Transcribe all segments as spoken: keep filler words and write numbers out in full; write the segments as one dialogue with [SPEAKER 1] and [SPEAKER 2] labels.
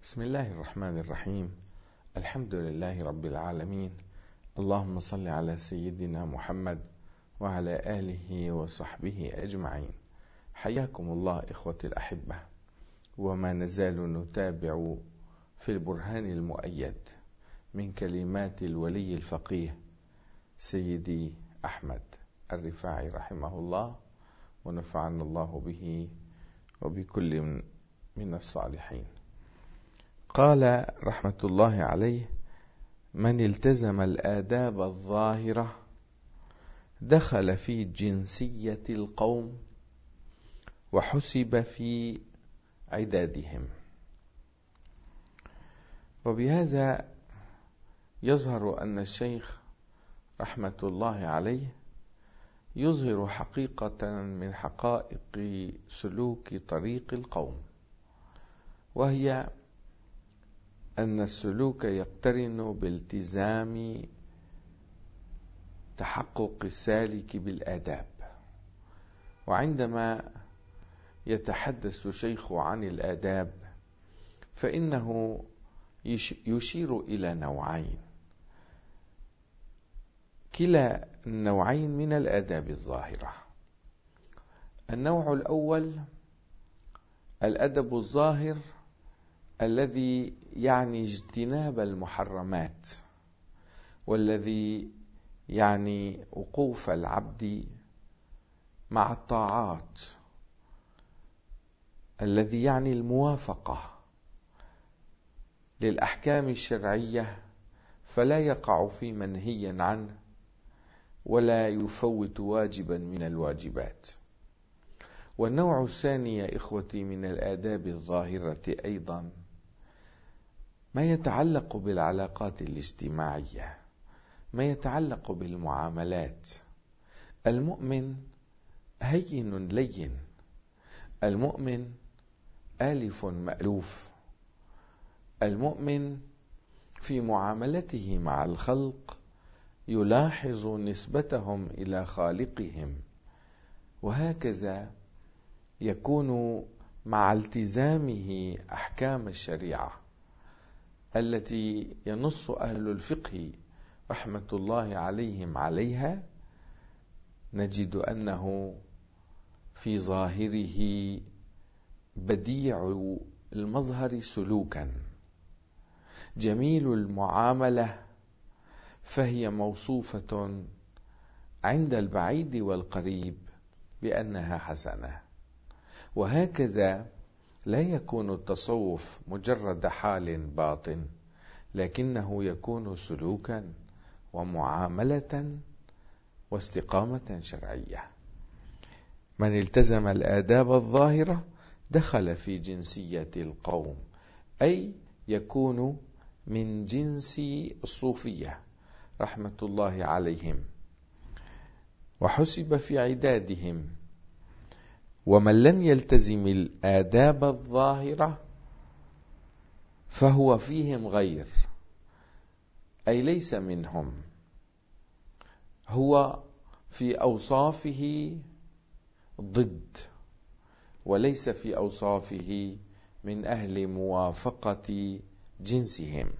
[SPEAKER 1] بسم الله الرحمن الرحيم. الحمد لله رب العالمين. اللهم صل على سيدنا محمد وعلى آله وصحبه أجمعين. حياكم الله إخوتي الأحبة، وما نزال نتابع في البرهان المؤيد من كلمات الولي الفقيه سيدي أحمد الرفاعي رحمه الله، ونفعنا الله به وبكل من الصالحين. قال رحمة الله عليه: من التزم الآداب الظاهرة دخل في جنسية القوم وحسب في عدادهم. وبهذا يظهر أن الشيخ رحمة الله عليه يظهر حقيقة من حقائق سلوك طريق القوم، وهي أن السلوك يقترن بالتزام تحقق السالك بالآداب. وعندما يتحدث الشيخ عن الآداب فإنه يشير إلى نوعين، كلا النوعين من الآداب الظاهرة. النوع الأول الأدب الظاهر الذي يعني اجتناب المحرمات، والذي يعني وقوف العبد مع الطاعات، الذي يعني الموافقة للأحكام الشرعية، فلا يقع في منهي عنه ولا يفوت واجبا من الواجبات. والنوع الثاني يا إخوتي من الآداب الظاهرة أيضا ما يتعلق بالعلاقات الاجتماعية، ما يتعلق بالمعاملات. المؤمن هين لين، المؤمن آلف مألوف، المؤمن في معاملته مع الخلق يلاحظ نسبتهم إلى خالقهم، وهكذا يكون مع التزامه أحكام الشريعة التي ينص أهل الفقه رحمة الله عليهم عليها. نجد أنه في ظاهره بديع المظهر سلوكا، جميل المعاملة، فهي موصوفة عند البعيد والقريب بأنها حسنة. وهكذا لا يكون التصوف مجرد حال باطن، لكنه يكون سلوكا ومعاملة واستقامة شرعية. من التزم الآداب الظاهرة دخل في جنسية القوم، أي يكون من جنس الصوفية رحمة الله عليهم، وحسب في عدادهم. ومن لم يلتزم الآداب الظاهرة فهو فيهم غير، أي ليس منهم، هو في أوصافه ضد، وليس في أوصافه من أهل موافقة جنسهم.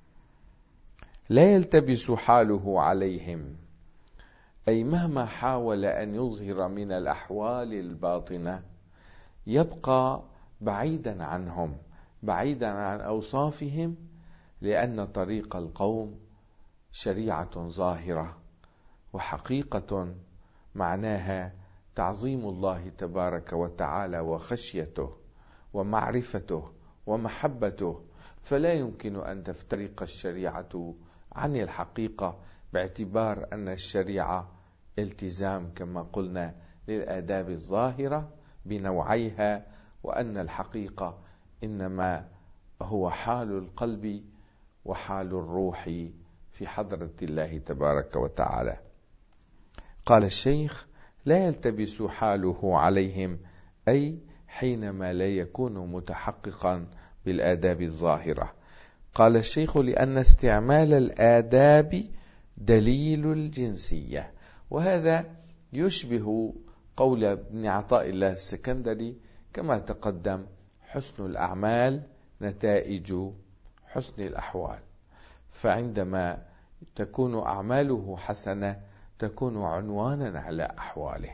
[SPEAKER 1] لا يلتبس حاله عليهم، أي مهما حاول أن يظهر من الأحوال الباطنة يبقى بعيدا عنهم، بعيدا عن أوصافهم، لأن طريق القوم شريعة ظاهرة وحقيقة معناها تعظيم الله تبارك وتعالى وخشيته ومعرفته ومحبته، فلا يمكن أن تفترق الشريعة عن الحقيقة، باعتبار أن الشريعة التزام كما قلنا للآداب الظاهرة بنوعيها، وأن الحقيقة إنما هو حال القلب وحال الروح في حضرة الله تبارك وتعالى. قال الشيخ: لا يلتبس حاله عليهم، أي حينما لا يكون متحققا بالآداب الظاهرة. قال الشيخ: لأن استعمال الآداب دليل الجنسية. وهذا يشبه قول ابن عطاء الله السكندري كما تقدم: حسن الأعمال نتائج حسن الأحوال. فعندما تكون أعماله حسنة تكون عنوانا على أحواله،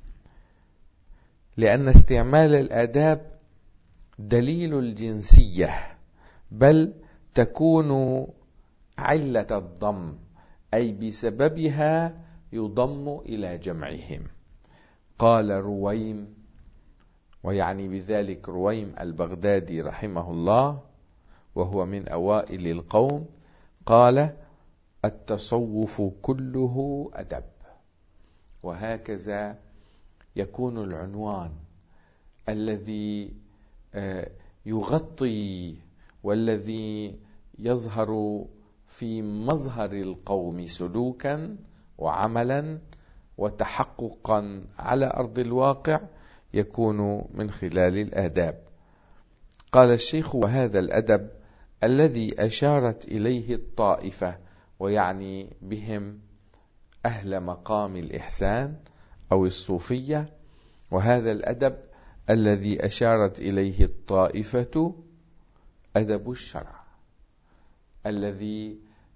[SPEAKER 1] لأن استعمال الآداب دليل الجنسية، بل تكون علة الضم، أي بسببها يضم إلى جمعهم. قال رويم، ويعني بذلك رويم البغدادي رحمه الله، وهو من أوائل القوم، قال: التصوف كله أدب. وهكذا يكون العنوان الذي يغطي والذي يظهر في مظهر القوم سلوكا وعملا وتحققا على أرض الواقع يكون من خلال الآداب. قال الشيخ: وهذا الأدب الذي أشارت إليه الطائفة، ويعني بهم أهل مقام الإحسان أو الصوفية، وهذا الأدب الذي أشارت إليه الطائفة أدب الشرع، الذي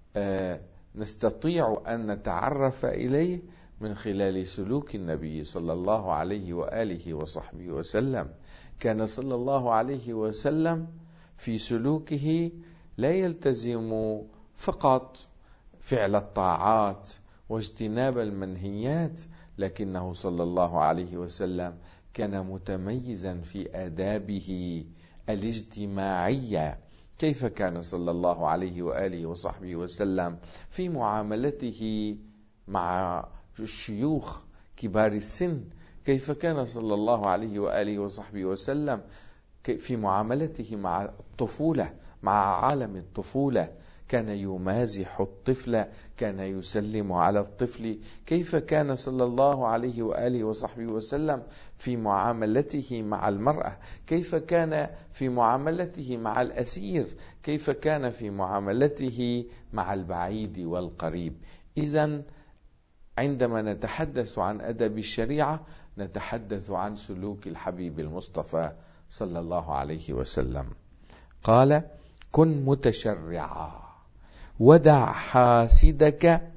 [SPEAKER 1] نستطيع أن نتعرف إليه من خلال سلوك النبي صلى الله عليه وآله وصحبه وسلم. كان صلى الله عليه وسلم في سلوكه لا يلتزم فقط فعل الطاعات واجتناب المنهيات، لكنه صلى الله عليه وسلم كان متميزا في آدابه الاجتماعية. كيف كان صلى الله عليه وآله وصحبه وسلم في معاملته مع الشيوخ كبار السن؟ كيف كان صلى الله عليه وآله وصحبه وسلم في معاملته مع الطفولة، مع عالم الطفولة؟ كان يمازح الطفل، كان يسلم على الطفل. كيف كان صلى الله عليه وآله وصحبه وسلم في معاملته مع المرأة؟ كيف كان في معاملته مع الأسير؟ كيف كان في معاملته مع البعيد والقريب؟ إذن عندما نتحدث عن أدب الشريعة نتحدث عن سلوك الحبيب المصطفى صلى الله عليه وسلم. قال: كن متشرعا ودع حاسدك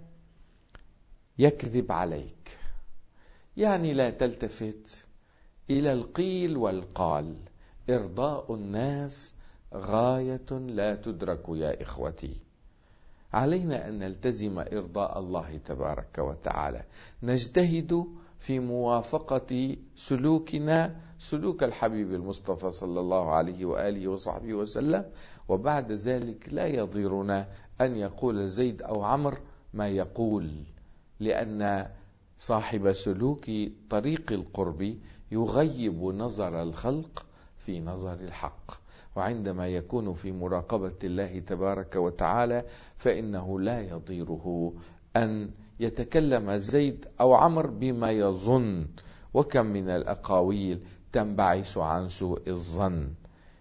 [SPEAKER 1] يكذب عليك. يعني لا تلتفت إلى القيل والقال. إرضاء الناس غاية لا تدرك يا إخوتي. علينا أن نلتزم إرضاء الله تبارك وتعالى، نجتهد في موافقة سلوكنا سلوك الحبيب المصطفى صلى الله عليه وآله وصحبه وسلم، وبعد ذلك لا يضيرنا أن يقول زيد أو عمرو ما يقول، لأن صاحب سلوك طريق القرب يغيب نظر الخلق في نظر الحق. وعندما يكون في مراقبة الله تبارك وتعالى فإنه لا يضيره أن يتكلم زيد أو عمرو بما يظن، وكم من الأقاويل تنبعث عن سوء الظن.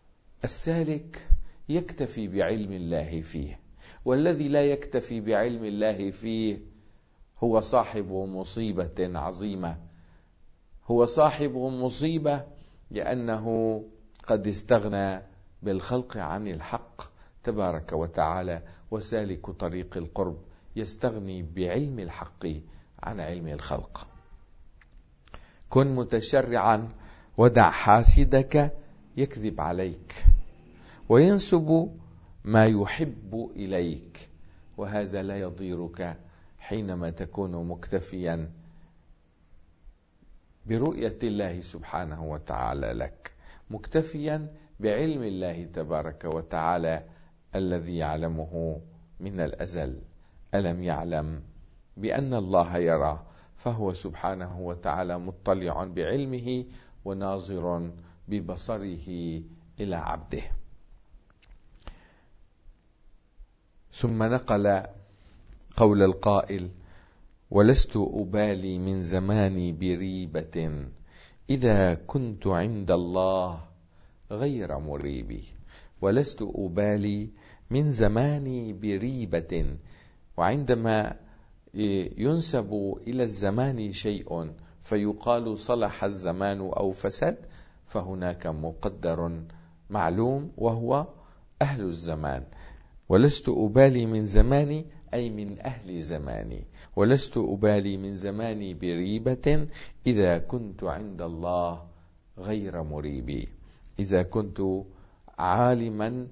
[SPEAKER 1] السالك يكتفي بعلم الله فيه، والذي لا يكتفي بعلم الله فيه هو صاحب مصيبة عظيمة. هو صاحب مصيبة لأنه قد استغنى بالخلق عن الحق تبارك وتعالى، وسالك طريق القرب يستغني بعلم الحق عن علم الخلق. كن متشرعا ودع حاسدك يكذب عليك وينسب ما يحب إليك، وهذا لا يضيرك حينما تكون مكتفيا برؤية الله سبحانه وتعالى لك، مكتفيا بعلم الله تبارك وتعالى الذي يعلمه من الأزل. ألم يعلم بأن الله يرى؟ فهو سبحانه وتعالى مطلع بعلمه وناظر ببصره إلى عبده. ثم نقل قول القائل: ولست أبالي من زماني بريبة إذا كنت عند الله غير مريبي. ولست أبالي من زماني بريبة. وعندما ينسب إلى الزمان شيء فيقال صلح الزمان أو فسد، فهناك مقدر معلوم وهو أهل الزمان، ولست أبالي من زماني أي من أهل زماني، ولست أبالي من زماني بريبة إذا كنت عند الله غير مريبي، إذا كنت عالما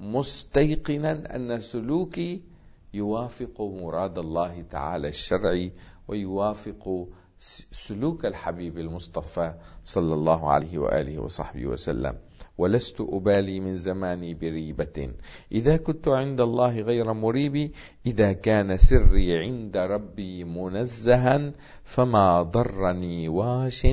[SPEAKER 1] مستيقنا أن سلوكي يوافق مراد الله تعالى الشرعي ويوافق سلوك الحبيب المصطفى صلى الله عليه وآله وصحبه وسلم. ولست أبالي من زماني بريبة إذا كنت عند الله غير مريبي، إذا كان سري عند ربي منزها فما ضرني واش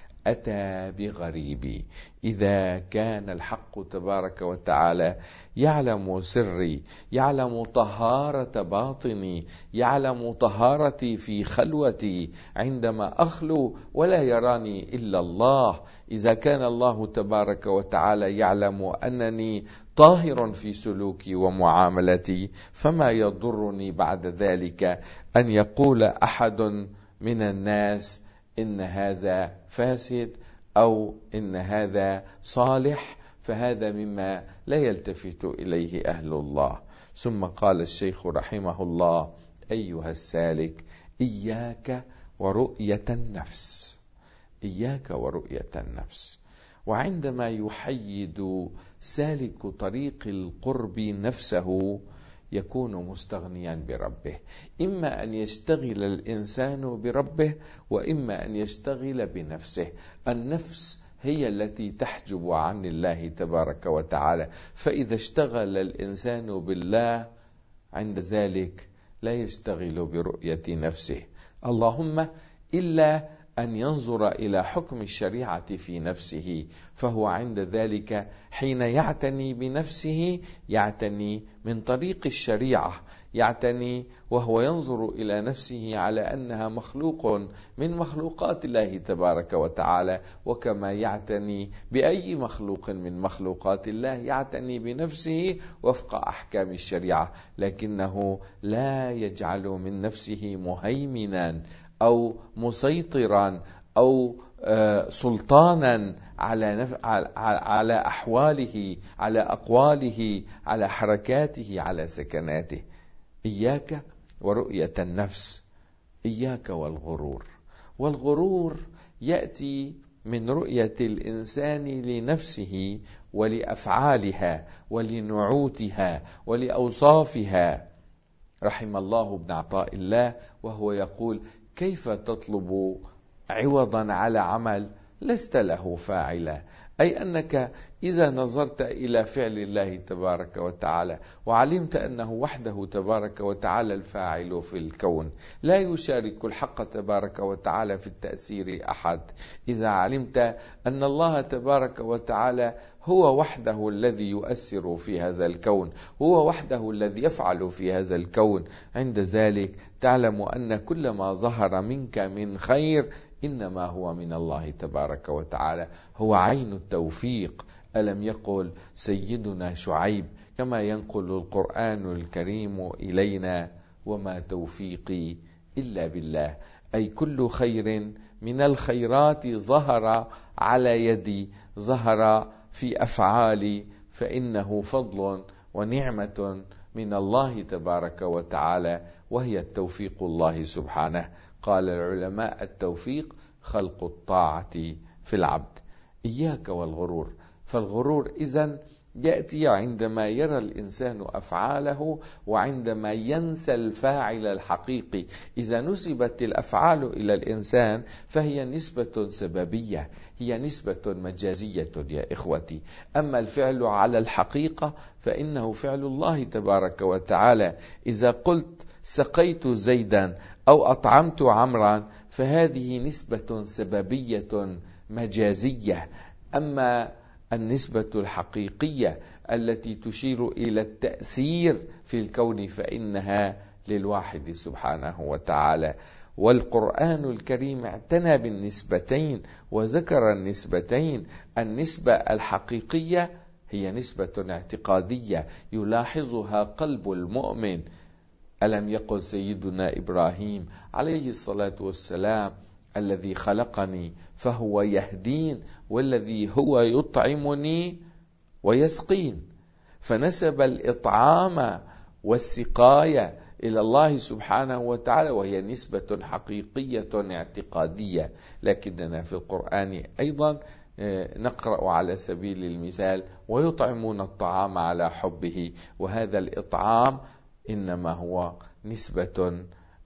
[SPEAKER 1] أتى بغريبي. إذا كان الحق تبارك وتعالى يعلم سري، يعلم طهارة باطني، يعلم طهارتي في خلوتي عندما أخلو ولا يراني إلا الله، إذا كان الله تبارك وتعالى يعلم أنني طاهر في سلوكي ومعاملتي، فما يضرني بعد ذلك أن يقول أحد من الناس إن هذا فاسد أو إن هذا صالح، فهذا مما لا يلتفت إليه أهل الله. ثم قال الشيخ رحمه الله: أيها السالك، إياك ورؤية النفس، إياك ورؤية النفس. وعندما يحيد سالك طريق القرب نفسه يكون مستغنيا بربه، إما أن يشتغل الإنسان بربه وإما أن يشتغل بنفسه. النفس هي التي تحجب عن الله تبارك وتعالى، فإذا اشتغل الإنسان بالله عند ذلك لا يشتغل برؤية نفسه، اللهم إلا أن ينظر إلى حكم الشريعة في نفسه، فهو عند ذلك حين يعتني بنفسه يعتني من طريق الشريعة، يعتني وهو ينظر إلى نفسه على أنها مخلوق من مخلوقات الله تبارك وتعالى، وكما يعتني بأي مخلوق من مخلوقات الله يعتني بنفسه وفق أحكام الشريعة، لكنه لا يجعل من نفسه مهيمنا أو مسيطرا أو سلطانا على على أحواله، على أقواله، على حركاته، على سكناته. إياك ورؤية النفس، إياك والغرور. والغرور يأتي من رؤية الإنسان لنفسه ولأفعالها ولنعوتها ولأوصافها. رحم الله ابن عطاء الله وهو يقول: كيف تطلب عوضا على عمل لست له فاعلا؟ أي أنك إذا نظرت إلى فعل الله تبارك وتعالى وعلمت أنه وحده تبارك وتعالى الفاعل في الكون، لا يشارك الحق تبارك وتعالى في التأثير أحد، إذا علمت أن الله تبارك وتعالى هو وحده الذي يؤثر في هذا الكون، هو وحده الذي يفعل في هذا الكون، عند ذلك تعلم أن كل ما ظهر منك من خير إنما هو من الله تبارك وتعالى، هو عين التوفيق. ألم يقل سيدنا شعيب كما ينقل القرآن الكريم إلينا: وما توفيقي إلا بالله، أي كل خير من الخيرات ظهر على يدي، ظهر في أفعالي، فإنه فضل ونعمة من الله تبارك وتعالى، وهي التوفيق الله سبحانه. قال العلماء: التوفيق خلق الطاعة في العبد. إياك والغرور. فالغرور إذن يأتي عندما يرى الإنسان أفعاله وعندما ينسى الفاعل الحقيقي. إذا نسبت الأفعال إلى الإنسان فهي نسبة سببية، هي نسبة مجازية يا إخوتي. أما الفعل على الحقيقة فإنه فعل الله تبارك وتعالى. إذا قلت سقيت زيدا أو أطعمت عمرا فهذه نسبة سببية مجازية. أما النسبة الحقيقية التي تشير إلى التأثير في الكون فإنها للواحد سبحانه وتعالى. والقرآن الكريم اعتنى بالنسبتين وذكر النسبتين. النسبة الحقيقية هي نسبة اعتقادية يلاحظها قلب المؤمن. ألم يقل سيدنا إبراهيم عليه الصلاة والسلام: الذي خلقني فهو يهدين والذي هو يطعمني ويسقين. فنسب الإطعام والسقاية إلى الله سبحانه وتعالى، وهي نسبة حقيقية اعتقادية. لكننا في القرآن أيضا نقرأ على سبيل المثال: ويطعمون الطعام على حبه، وهذا الإطعام إنما هو نسبة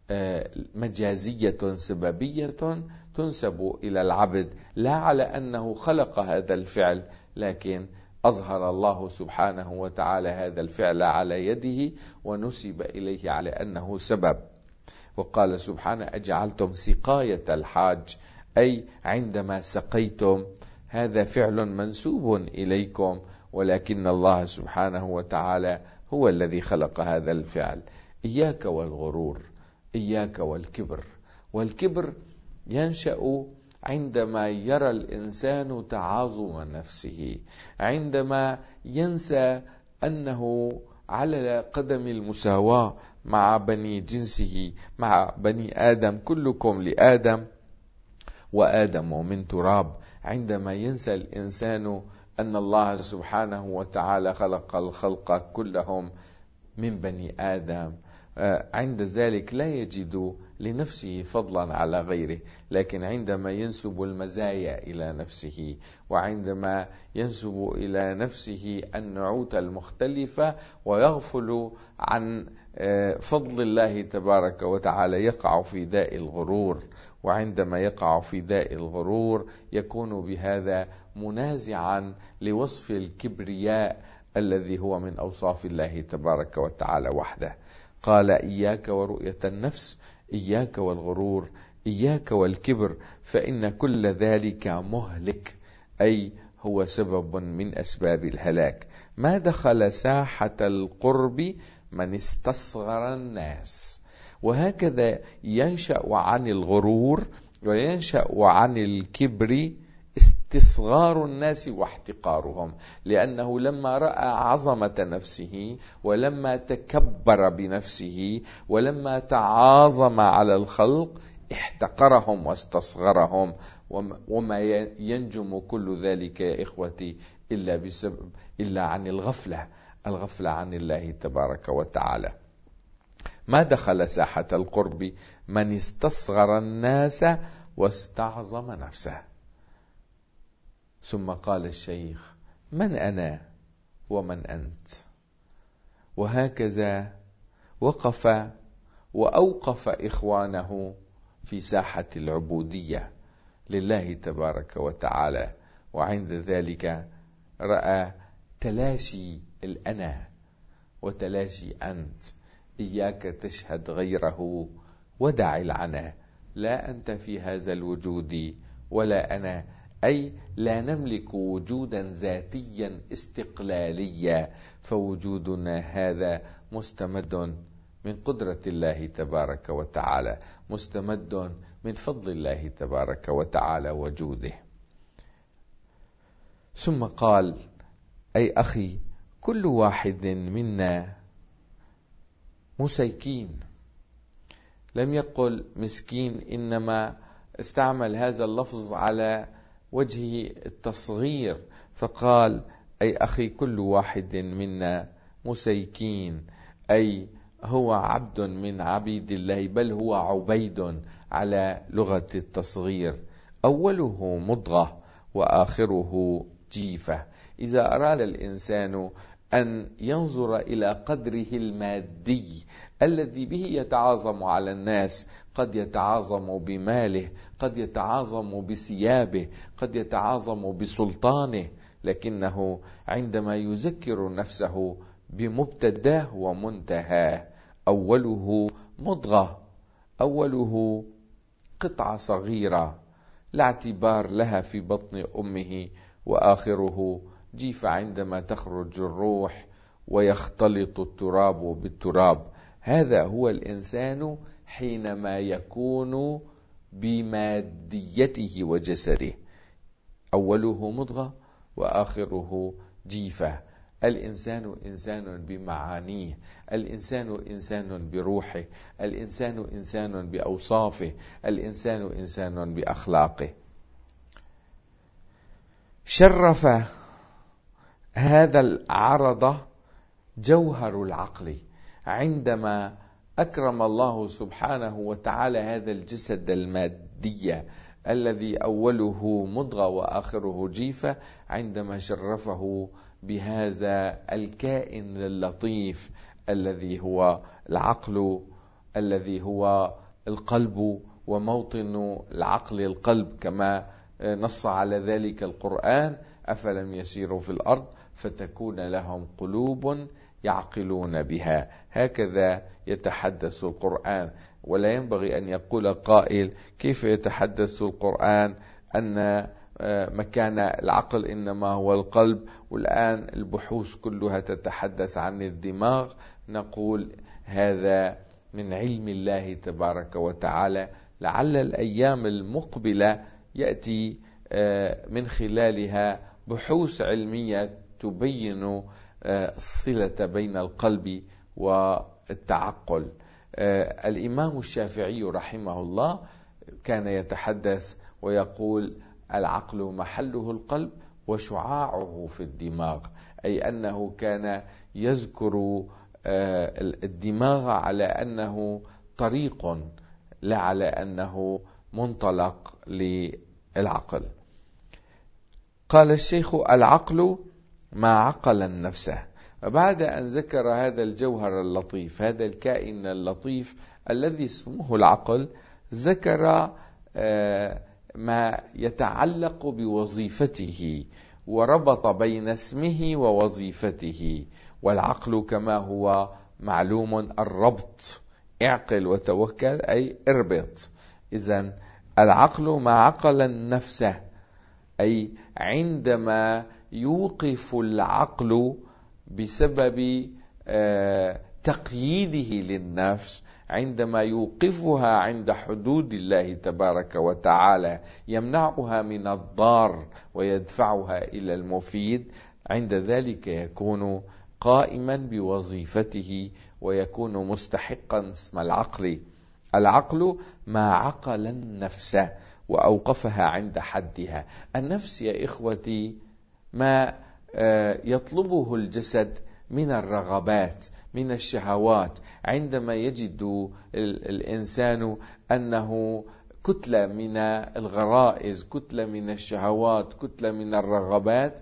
[SPEAKER 1] مجازية سببية تنسب إلى العبد، لا على أنه خلق هذا الفعل، لكن أظهر الله سبحانه وتعالى هذا الفعل على يده ونسب إليه على أنه سبب. وقال سبحانه: أجعلتم سقاية الحاج، أي عندما سقيتم، هذا فعل منسوب إليكم، ولكن الله سبحانه وتعالى هو الذي خلق هذا الفعل. إياك والغرور، إياك والكبر. والكبر ينشأ عندما يرى الإنسان تعاظم نفسه، عندما ينسى أنه على قدم المساواة مع بني جنسه، مع بني آدم، كلكم لآدم وآدم من تراب. عندما ينسى الإنسان أن الله سبحانه وتعالى خلق الخلق كلهم من بني آدم، عند ذلك لا يجد لنفسه فضلا على غيره. لكن عندما ينسب المزايا إلى نفسه، وعندما ينسب إلى نفسه النعوت المختلفة، ويغفل عن فضل الله تبارك وتعالى، يقع في داء الغرور. وعندما يقع في داء الغرور يكون بهذا منازعا لوصف الكبرياء الذي هو من أوصاف الله تبارك وتعالى وحده. قال: إياك ورؤية النفس، إياك والغرور، إياك والكبر، فإن كل ذلك مهلك، أي هو سبب من أسباب الهلاك. ما دخل ساحة القرب من استصغر الناس. وهكذا ينشأ عن الغرور وينشأ عن الكبر استصغار الناس واحتقارهم، لأنه لما رأى عظمة نفسه، ولما تكبر بنفسه، ولما تعاظم على الخلق، احتقرهم واستصغرهم. وما ينجم كل ذلك يا إخوتي إلا بسبب إلا عن الغفلة الغفلة عن الله تبارك وتعالى. ما دخل ساحة القرب من استصغر الناس واستعظم نفسه. ثم قال الشيخ: من أنا ومن أنت؟ وهكذا وقف وأوقف إخوانه في ساحة العبودية لله تبارك وتعالى. وعند ذلك رأى تلاشي الأنا وتلاشي أنت. إياك تشهد غيره ودع العنا. لا أنت في هذا الوجود ولا أنا، أي لا نملك وجودا ذاتيا استقلاليا، فوجودنا هذا مستمد من قدرة الله تبارك وتعالى، مستمد من فضل الله تبارك وتعالى وجوده. ثم قال: أي أخي، كل واحد منا مسيكين. لم يقل مسكين، إنما استعمل هذا اللفظ على وجه التصغير، فقال: أي أخي، كل واحد منا مسيكين، أي هو عبد من عبيد الله، بل هو عبيد على لغة التصغير. أوله مضغة وآخره جيفة. إذا أراد الإنسان أن ينظر إلى قدره المادي الذي به يتعاظم على الناس، قد يتعاظم بماله، قد يتعاظم بثيابه، قد يتعاظم بسلطانه، لكنه عندما يذكر نفسه بمبتداه ومنتهاه، أوله مضغة، أوله قطعة صغيرة لا اعتبار لها في بطن أمه، وآخره جيف عندما تخرج الروح ويختلط التراب بالتراب. هذا هو الإنسان حينما يكون بماديته وجسده. أوله مضغة وآخره جيفة. الإنسان إنسان بمعانيه، الإنسان إنسان بروحه، الإنسان إنسان بأوصافه، الإنسان إنسان بأخلاقه. شرف هذا العرض جوهر العقل. عندما أكرم الله سبحانه وتعالى هذا الجسد المادي الذي أوله مضغة وآخره جيفة، عندما شرفه بهذا الكائن اللطيف الذي هو العقل، الذي هو القلب وموطن العقل القلب، كما نص على ذلك القرآن: أفلم يسيروا في الأرض فتكون لهم قلوب يعقلون بها. هكذا يتحدث القرآن. ولا ينبغي أن يقول قائل: كيف يتحدث القرآن أن مكان العقل إنما هو القلب، والآن البحوث كلها تتحدث عن الدماغ؟ نقول هذا من علم الله تبارك وتعالى، لعل الأيام المقبلة يأتي من خلالها بحوث علمية تبين الصلة بين القلب والتعقل. الإمام الشافعي رحمه الله كان يتحدث ويقول: العقل محله القلب وشعاعه في الدماغ، أي أنه كان يذكر الدماغ على أنه طريق، لا على أنه منطلق للعقل. قال الشيخ: العقل ما عقل النفس. وبعد أن ذكر هذا الجوهر اللطيف، هذا الكائن اللطيف الذي اسمه العقل، ذكر ما يتعلق بوظيفته، وربط بين اسمه ووظيفته. والعقل كما هو معلوم الربط، اعقل وتوكل أي اربط. إذن العقل ما عقل النفس، أي عندما يوقف العقل بسبب تقييده للنفس، عندما يوقفها عند حدود الله تبارك وتعالى، يمنعها من الضار ويدفعها إلى المفيد، عند ذلك يكون قائما بوظيفته ويكون مستحقا اسم العقل. العقل ما عقل النفس وأوقفها عند حدها. النفس يا إخوتي ما يطلبه الجسد من الرغبات، من الشهوات. عندما يجد الإنسان أنه كتلة من الغرائز، كتلة من الشهوات، كتلة من الرغبات،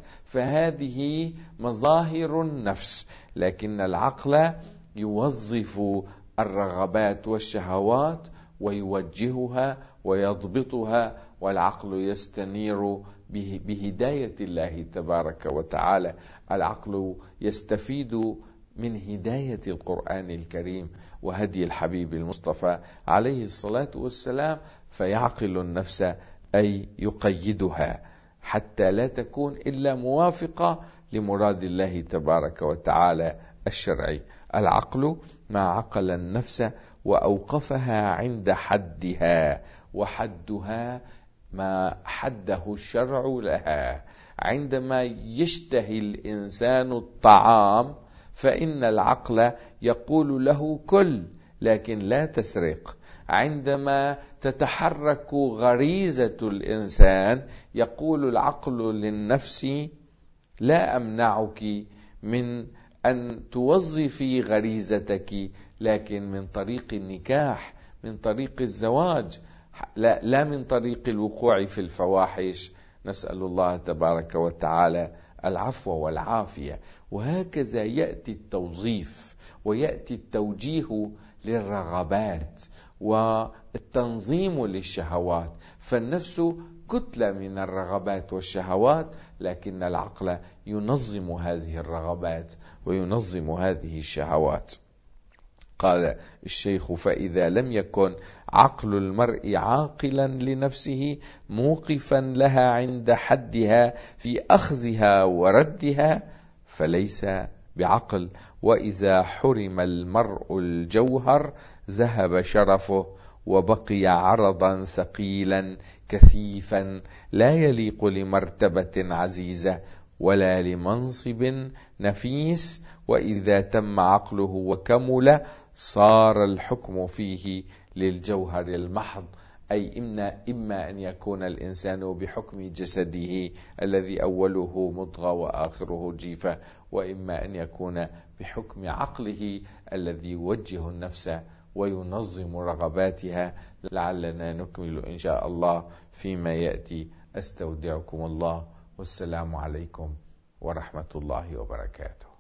[SPEAKER 1] فهذه مظاهر النفس. لكن العقل يوظف الرغبات والشهوات ويوجهها ويضبطها، والعقل يستنير بهداية الله تبارك وتعالى. العقل يستفيد من هداية القرآن الكريم وهدي الحبيب المصطفى عليه الصلاة والسلام، فيعقل النفس أي يقيدها حتى لا تكون إلا موافقة لمراد الله تبارك وتعالى الشرعي. العقل ما عقل النفس وأوقفها عند حدها، وحدها ما حده الشرع لها. عندما يشتهي الإنسان الطعام فإن العقل يقول له كل، لكن لا تسرق. عندما تتحرك غريزة الإنسان يقول العقل للنفس: لا أمنعك من أن توظفي غريزتك، لكن من طريق النكاح، من طريق الزواج، لا, لا من طريق الوقوع في الفواحش. نسأل الله تبارك وتعالى العفو والعافية. وهكذا يأتي التوظيف ويأتي التوجيه للرغبات والتنظيم للشهوات. فالنفس كتلة من الرغبات والشهوات، لكن العقل ينظم هذه الرغبات وينظم هذه الشهوات. قال الشيخ: فإذا لم يكن عقل المرء عاقلا لنفسه موقفا لها عند حدها في أخذها وردها فليس بعقل. وإذا حرم المرء الجوهر ذهب شرفه وبقي عرضا ثقيلا كثيفا لا يليق لمرتبة عزيزة ولا لمنصب نفيس. وإذا تم عقله وكمل صار الحكم فيه للجوهر المحض، أي إما أن يكون الإنسان بحكم جسده الذي أوله مضغة وآخره جيفة، وإما أن يكون بحكم عقله الذي يوجه النفس وينظم رغباتها. لعلنا نكمل إن شاء الله فيما يأتي. أستودعكم الله، والسلام عليكم ورحمة الله وبركاته.